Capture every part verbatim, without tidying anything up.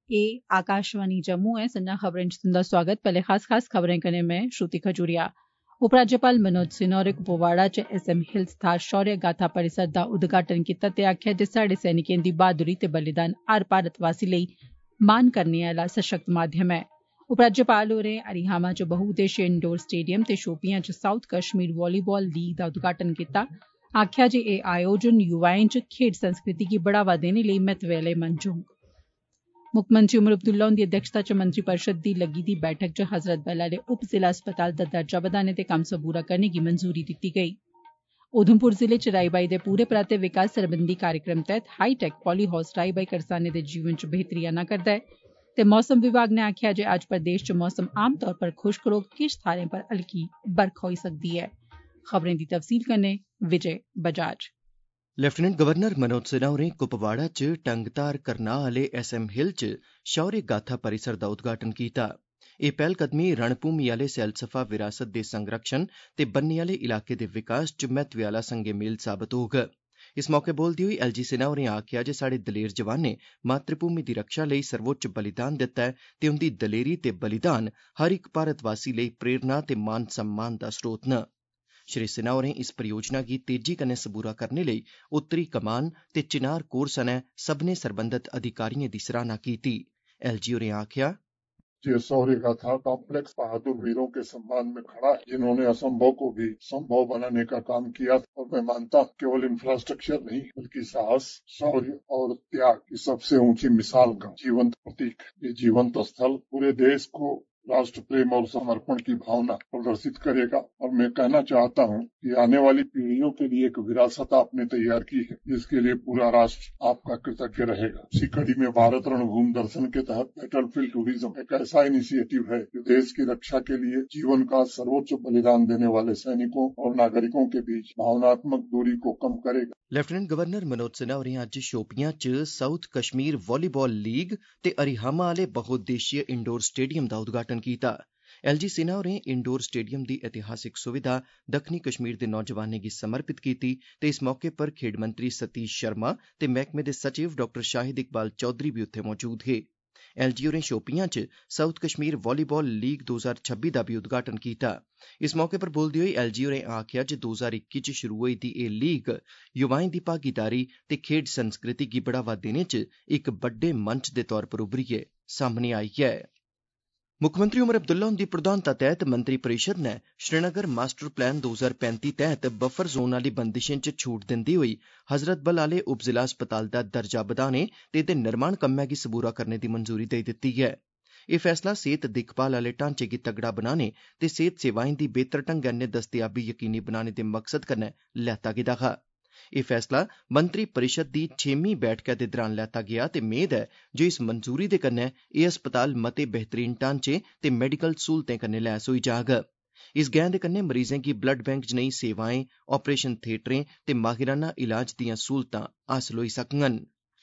ए आकाशवाणी जम्मू ऐ संजा खबरें च तुंदा स्वागत। पैह्ले खास खास खबरें कन्नै में श्रुति खजूरिया। उपराज्यपाल मनोज सिन्हा होरें कुपवाड़ा च एस एम हिल्स थाहर शौर्य गाथा परिसर दा उद्घाटन कीता ते आखेआ जे साहड़े सैनिकें दी बहादुरी ते बलिदान हर भारतवासी लेई मान करने आह्ला सशक्त माध्यम ऐ। उपराज्यपाल होरें हरिहामा च बहुउद्देशीय इंडोर स्टेडियम ते शोपियां च साउथ कश्मीर वालीबाल लीग दा उद्घाटन कीता। आखेआ जे एह् आयोजन युवाएं च खेड्ड संस्कृति गी बढ़ावा देने लेई महत्वै आह्ले मंच होग। मुक्खमंत्री उमर अब्दुल्ला हुंदी अध्यक्षता च मंत्रिपरिषद दी लग्गी दी बैठक च हज़रत बल आह्ले उप जिला अस्पताल दा दर्जा बधाने दे कम्म सबूरा करने गी मंजूरी दित्ती गेई। उधमपुर जिले च राई बाई दे पूरे पराते विकास सरबंधी कार्यक्रम तैह्त हाईटैक पॉली हाउस राई बाई करसानें दे जीवन च बेहतरी आना करदा ऐ ते मौसम विभाग नै आखेआ जे अज्ज प्रदेश च मौसम आम तौर पर खुश्क रौह्ग, किश थाह्रें पर हल्की बरखा होई सकदी ऐ। खबरें दी तफसील कन्नै विजय बजाज। लेफ्टिनेंट गवर्नर मनोज सिन्हा होरें कुपवाड़ा च टंगधार करनाह आह्ले एस एम हिल च शौर्य गाथा परिसर दा उद्घाटन कीता। एह् पैह्लकदमी रणभूमि आह्ले सैलसफा विरासत दे संरक्षण ते बन्ने आह्ले इलाके दे विकास च महत्वै आह्ला संगे मेल साबत होग। इस मौके बोलदे होई एल जी सिन्हा होरें आखेआ जे साढ़े दलेर जवानें मातृभूमि दी रक्षा लेई सर्वोच्च बलिदान दित्ता ऐ ते उंदी दलेरी ते बलिदान हर इक भारतवासी लेई प्रेरणा ते मान सम्मान दा स्रोत न। श्री सिन्हा होरें इस परियोजना गी तेजी कन्नै सबूरा करने लेई उत्तरी कमान ते चिनार कोर सनै सब्भनें सरबंधत अधिकारिएं दी सराहना कीती। एल जी होरें आखेआ ये शौर्य गाथा कॉम्प्लेक्स बहादुर वीरों के सम्मान में खड़ा है, जिन्होंने असंभव को भी संभव बनाने का काम किया। और मैं मानता हूँ केवल इंफ्रास्ट्रक्चर नहीं बल्कि साहस, शौर्य और त्याग की सबसे ऊंची मिसाल का जीवंत प्रतीक। ये जीवंत स्थल पूरे देश को राष्ट्र प्रेम और समर्पण की भावना प्रदर्शित करेगा। और मैं कहना चाहता हूँ कि आने वाली पीढ़ियों के लिए एक विरासत आपने तैयार की है, जिसके लिए पूरा राष्ट्र आपका कृतज्ञ रहेगा। इसी कड़ी में भारत रणभूमि दर्शन के तहत बैटलफील्ड टूरिज्म एक ऐसा इनिशिएटिव है जो देश की रक्षा के लिए जीवन का सर्वोच्च बलिदान देने वाले सैनिकों और नागरिकों के बीच भावनात्मक दूरी को कम करेगा। लेफ्टिनेंट गवर्नर मनोज सिन्हा होरें अज्ज शोपियां च साउथ कश्मीर वालीबाल लीग ते हरिहामा आह्ले बहुउद्देशीय इंडोर स्टेडियम दा उद्घाटन कीता। एल जी सिन्हा होरें इंडोर स्टेडियम दी ऐतिहासिक सुविधा दक्खनी कश्मीर दे नौजवानें गी समर्पित कीती ते इस मौके पर खेड्ड मंत्री सतीश शर्मा ते मैह्कमे दे सचिव डाक्टर शाहिद इकबाल चौधरी बी उत्थे मौजूद हे। एल जी होरें शोपियां च साउथ कश्मीर वालीबाल लीग दो ज्हार छब्बी दा बी उद्घाटन कीता। इस मौके पर बोलदे होई एल जी होरें आखेआ जे दो ज्हार इक्की च शुरू होई दी एह् लीग युवाएं दी भागीदारी ते खेड्ड संस्कृति गी बढ़ावा देने च इक बड्डे मंच दे तौर पर उभरियै सामने आई ऐ। मुक्खमंत्री उमर अब्दुल्ला हुंदी प्रधानता तैह्त मंत्री परिषद नै श्रीनगर मास्टर प्लान दो ज्हार पैंती तैह्त बफर जोन आह्ली बंदिशें च छूट दिंदे होई हज़रत बल आह्ले उप जिला अस्पताल दा दर्जा बधाने ते एह्दे निर्माण कम्मै गी सबूरा करने दी मंजूरी देई दित्ती ऐ। एह् फैसला सेह्त दिक्खभाल आह्ले ढांचे गी तगड़ा बनाने ते सेह्त सेवाएं दी बेह्तर ढंगै नै दस्तयाबी यकीनी बनाने दे मकसद कन्नै लैता गेदा हा। एह् फैसला मंत्री परिषद दी छेमीं बैठका दे दरान लैता गेआ ते मेद ऐ जे इस मंजूरी दे कन्नै एह् अस्पताल मते बेहतरीन ढांचे ते मैडिकल स्हूलतें कन्नै लैस होई जाग। इस गैं दे कन्नै मरीजें गी ब्लड बैंक जनेही सेवाएं, आपरेशन थिएटरें ते माहिराना इलाज दियां स्हूलतां हासल होई सकङन।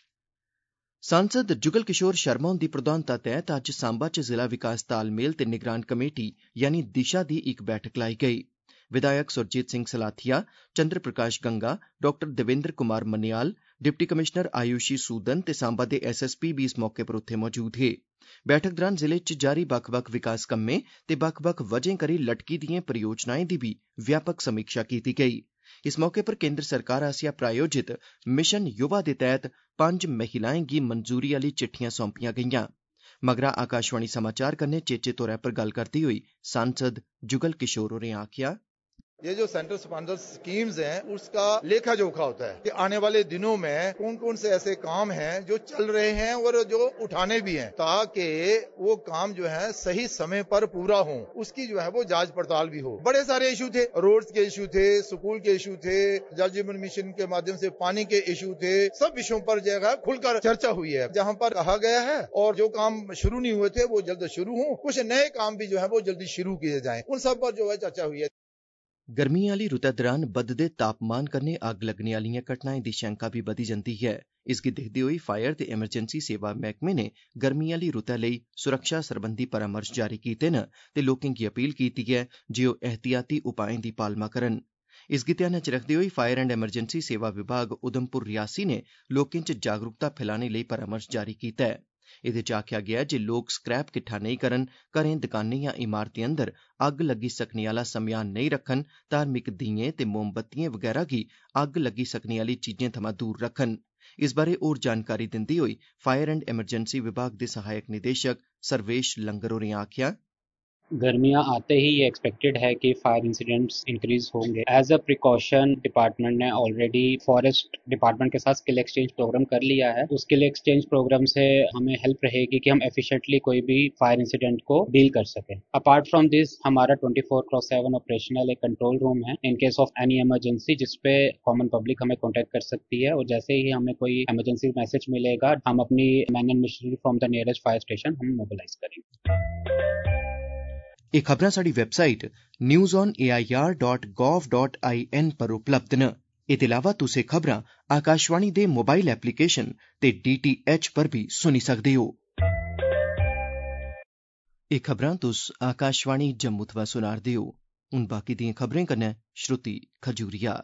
सांसद जुगल किशोर शर्मा हुंदी प्रधानता तैह्त अज्ज सांबा च जिला विकास तालमेल ते निगरान कमेटी यानी दिशा दी इक बैठक लाई गेई। विधायक Surjeet Singh Slathia, Chandra Prakash Ganga, doctor Devender Kumar Manyal, deputy commissioner Ayushi Sudan ते सांबा दे एस एस पी बी इस मौके पर उत्थे मौजूद हे। बैठक दौरान जिले च जारी बक्ख बक्ख विकास कम्में ते बक्ख बक्ख वजहें करी लटकी दिएं परियोजनाएं दी बी व्यापक समीक्षा कीती गेई। इस मौके पर केंद्र सरकार आसेआ प्रायोजित मिशन युवा दे तैह्त पंज महिलाएं गी मंजूरी आह्ली चिट्ठियां सौंपियां गेईआं। मगरा आकाशवाणी समाचार कन्नै चेचे तौरा पर गल्ल करदे होई सांसद जुगल किशोर होरें आखेआ ये जो सेंट्रल स्पॉन्सर स्कीम्स हैं उसका लेखा जोखा होता है कि आने वाले दिनों में कौन कौन से ऐसे काम हैं जो चल रहे हैं और जो उठाने भी हैं, ताकि वो काम जो है सही समय पर पूरा हो, उसकी जो है वो जांच पड़ताल भी हो। बड़े सारे इशू थे, रोड्स के इशू थे, स्कूल के इशू थे, जल जीवन मिशन के माध्यम से पानी के इशू थे, सब विषयों पर जो है खुलकर चर्चा हुई है। जहाँ पर कहा गया है और जो काम शुरू नहीं हुए थे वो जल्द शुरू हो, कुछ नए काम भी जो है वो जल्दी शुरू किए जाएं, उन सब पर जो है चर्चा हुई है। गर्मी आह्ली रुतै दौरान बधदे तापमान कन्नै अग्ग लग्गने आह्लियां घटनाएं दी शैंका बी बधी जंदी ऐ। इसगी दिखदे होई फायर ते एमरजेंसी सेवा मैह्कमे ने गर्मी आह्ली रुतै लेई सुरक्षा सरबंधी परामर्श जारी कीते न ते लोकें गी अपील कीती ऐ जे ओह् एहतियाती उपाएं दी पालमा करन। इसगी ध्यानै च रखदे होई फायर एंड एमरजेंसी सेवा विभाग उधमपुर रियासी ने लोकें च जागरूकता फैलाने लेई परामर्श जारी कीता ऐ। एह्दे च आखेआ गेआ जे लोक स्क्रैप किट्ठा नेईं करन, घरें, दकानें जां इमारतें अंदर अग्ग लग्गी सकने आह्ला समेयान नेईं रक्खन, धार्मिक दीएं ते मोमबत्तिएं वगैरा गी अग्ग लग्गी सकने आह्ली चीजें थमां दूर रक्खन। इस बारै होर जानकारी दिंदे होई फायर एंड एमरजेंसी विभाग दे सहायक निदेशक सर्वेश लंगर होरें आखेआ, गर्मियां आते ही ये एक्सपेक्टेड है कि फायर इंसिडेंट्स इंक्रीज होंगे। एज अ प्रिकॉशन डिपार्टमेंट ने ऑलरेडी फॉरेस्ट डिपार्टमेंट के साथ स्किल एक्सचेंज प्रोग्राम कर लिया है। उस स्किल एक्सचेंज प्रोग्राम से हमें हेल्प रहेगी कि हम एफिशिएंटली कोई भी फायर इंसिडेंट को डील कर सकें। अपार्ट फ्रॉम दिस हमारा twenty four cross seven operational एक कंट्रोल रूम है in case of any emergency, जिसपे कॉमन पब्लिक हमें कॉन्टेक्ट कर सकती है और जैसे ही हमें कोई इमरजेंसी मैसेज मिलेगा हम अपनी man and machinery from the nearest fire station हम मोबिलाइज करेंगे। एह खबरां साढ़ी website news on A I R dot gov dot I N पर उपलब्ध न। एह्दे अलावा तुस एह खबरां आकाशवाणी दे मोबाइल एप्लीकेशन ते डी टी एच पर बी सुनी सकदे हो। एह खबरां तुस आकाशवाणी जम्मू थमां सुना'रदे हो। हुन बाकी दिएं खबरें कन्नै श्रुति खजूरिया।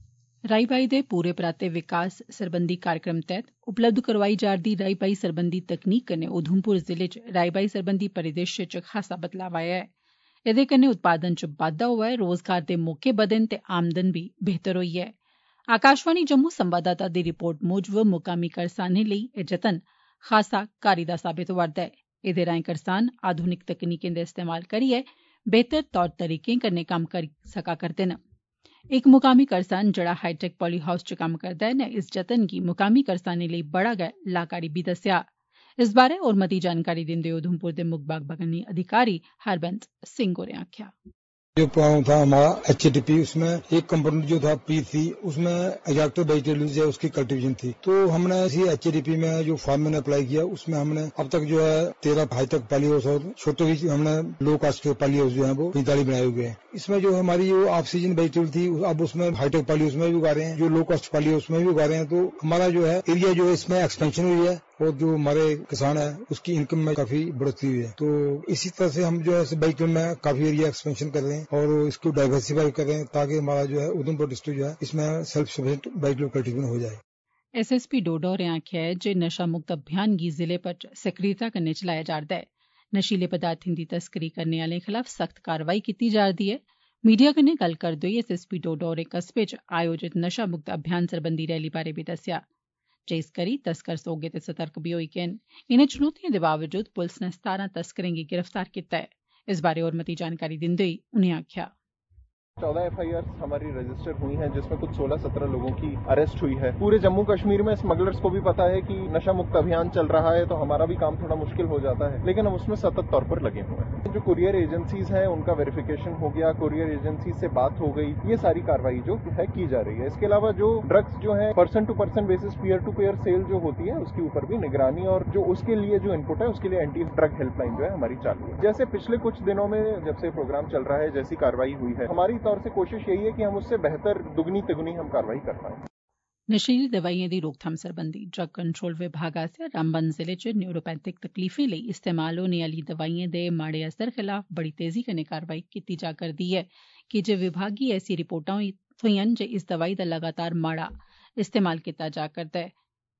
राई बाई दे पूरे पराते विकास सरबंधी कार्यक्रम तैह्त उपलब्ध करोआई जा'रदी राई बाई सरबंधी तकनीक कन्नै उधमपुर जिले च राई बाई सरबंधी परिदृश्य च खासा बदलाव आया ऐ। एह्दे कन्नै उत्पादन च बाद्दा होआ ऐ, रोजगार दे मौके बधे न ते आमदन बी बेहतर होई ऐ। आकाशवाणी जम्मू संवाददाता दी रिपोर्ट मूजब मुकामी करसानें लेई एह् जतन खासा कारी दा साबत होआ'रदा ऐ। एह्दे राएं करसान आधुनिक तकनीकें दे इस्तेमाल करियै बेहतर तौर तरीकें कन्नै कम्म करी सका करदे न। इक मुकामी करसान जेह्ड़ा हाईटेक पॉली हाउस च कम्म करदा ऐ ने इस जतन गी मुकामी करसानें लेई बड़ा गै लाभकारी बी दस्सेआ। इस बारै होर मती जानकारी दिंदे होई उधमपुर दे मुक्ख बागबानी अधिकारी हरबंस सिंह होरें आखेआ, जो प्रोग्राम था हमारा एच ए टी पी, उसमें एक कंपोनेंट जो था पी थी, उसमें एग्जैक्टिव वेजिटेबल्स है उसकी कल्टीवेशन थी। तो हमने इसी एच ए टी पी में जो फार्म में अप्लाई किया उसमें हमने अब तक जो है तेरह हाई तक पॉली हाउस और छोटे भी हमने लो कास्ट के पॉली हाउस जो है वो पैंतालीस बनाए हुए हैं। इसमें जो हमारी जो ऑफ सीजन वेजिटेबल थी अब उसमें हाईटेक पॉली हाउस में भी उगा रहे हैं, जो लो कास्ट पॉली हाउस में भी उगा रहे हैं। तो हमारा जो है एरिया जो है इसमें एक्सपेंशन हुई है और जो हमारे किसान है उसकी इनकम में काफी बढ़ोतरी हुई है। तो इसी तरह से हम जो है वेजिटेबल में काफी एरिया एक्सपेंशन कर रहे हैं और इसको डाइवर्सिफाई कर रहे हैं ताकि हमारा जो है उधमपुर डिस्ट्रिक्ट जो है इसमें सेल्फ सफिशिएंट वेजिटेबल कल्टीवेशन हो जाए। एस एस पी डोडा होरें आखेआ है जे नशा मुक्त अभियान गी जिले भर सक्रियता कन्नै चलाया जा'रदा ऐ। नशीले पदार्थें दी तस्करी करने आह्लें खलाफ सख्त कार्रवाई कीती जा'रदी ऐ। मीडिया कन्नै गल्ल करदे होई एस एस पी डोडा होरें कस्बे च आयोजित नशा मुक्त अभियान सरबंधी रैली बारै बी दस्सेआ जे इस करी तस्कर सौगे ते सतर्क बी होई गे न। इनें चुनौतिएं दे बावजूद पुलस नै सतारां तस्करें गी गिरफ्तार कीता ऐ। इस बारै होर मती जानकारी दिंदे होई उनें आखेआ, चौदह एफ आई आर हमारी रजिस्टर हुई हैं जिसमें कुछ सोलह सत्रह लोगों की अरेस्ट हुई है। पूरे जम्मू कश्मीर में स्मगलर्स को भी पता है कि नशा मुक्त अभियान चल रहा है तो हमारा भी काम थोड़ा मुश्किल हो जाता है, लेकिन हम उसमें सतत तौर पर लगे हुए हैं। जो कुरियर एजेंसीज हैं उनका वेरिफिकेशन हो गया, कुरियर एजेंसी से बात हो गई, ये सारी कार्रवाई जो है की जा रही है। इसके अलावा जो ड्रग्स जो है person to person basis peer to peer sale जो होती है उसके ऊपर भी निगरानी और जो उसके लिए जो इनपुट है उसके लिए एंटी ड्रग हेल्पलाइन जो है हमारी चालू है। जैसे पिछले कुछ दिनों में जब से प्रोग्राम चल रहा है जैसी कार्रवाई हुई है, हमारी तौर से कोशिश यही है कि हम उससे बेहतर दुगनी तिगुनी हम कार्रवाई कर पाए। नशीली दवाइएं दी रोकथाम सरबंधी ड्रग कंट्रोल विभाग आसेआ रामबन जिले च न्यूरोपैथिक तकलीफें लेई इस्तेमाल होने आह्ली दवाइएं दे माड़े असर खलाफ बड़ी तेजी कन्नै कार्रवाई कीती जा करदी ऐ कि जे विभाग गी ऐसी रिपोर्टां थ्होईआं जे इस दवाई दा लगातार माड़ा इस्तेमाल कीता जा करदा ऐ।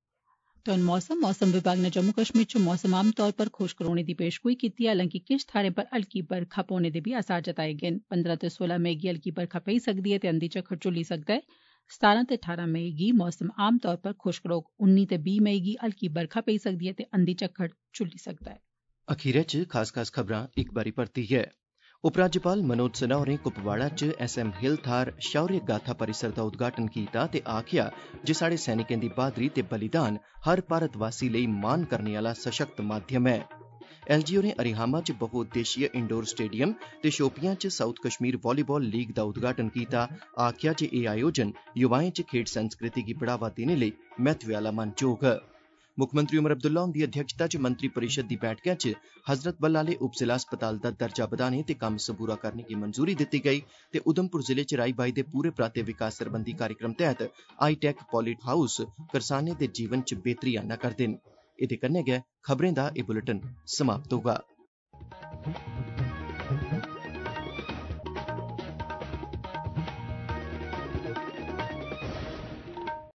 तो मौसम मौसम विभाग ने जम्मू कश्मीर च मौसम आमतौर पर खुश्क रौह्ने दी पेशगोई कीती, हालांकि किश थाह्रें पर हल्की बरखा पौने दे बी आसार जताए गे न। पंदरां ते सोलां मई गी हल्की बरखा पेई सकदी ऐ ते अंधी झक्खड़ झुल्ली सकदा ऐ। सतारां ते ठारां मई गी मौसम आमतौर पर खुश्क रौह्ग। उन्नी ते बीह् मई गी हल्की बरखा पेई सकदी ऐ ते अंधी झक्खड़ झुल्ली सकदा ऐ। अखीरै च खास खास खबरां इक बारी परतियै। उपराज्यपाल मनोज सिन्हा होरें कुपवाड़ा च एस एम हिल थाह्र शौर्य गाथा परिसर दा उद्घाटन कीता ते आखेआ जे साढ़े सैनिकें दी बहादरी ते बलिदान हर भारतवासी लेई मान करने आह्ला सशक्त माध्यम ऐ। एल जी होरें अरिहामा च बहुउद्देशीय इंडोर स्टेडियम ते शोपियां च साउथ कश्मीर वालीबाल लीग दा उद्घाटन कीता। आखेआ जे एह् आयोजन युवाएं च खेड्ढ संस्कृति गी बढ़ावा देने लेई महत्व आह्ला मंच होग। मुक्खमंत्री उमर अब्दुल्ला हुंदी अध्यक्षता च मंत्री परिषद दी बैठका च हज़रत बल आह्ले उप जिला अस्पताल दा दर्जा बधाने ते कम्म सबूरा करने गी मंजूरी दित्ती गेई ते उधमपुर जिले च राई बाई दे पूरे पराते विकास सरबंधी कार्यक्रम तैह्त हाईटैक पॉली हाउस करसानें दे जीवन च बेहतरी आना करदे न। एह्दे कन्नै गै खबरें दा एह् बुलेटिन समाप्त होगा।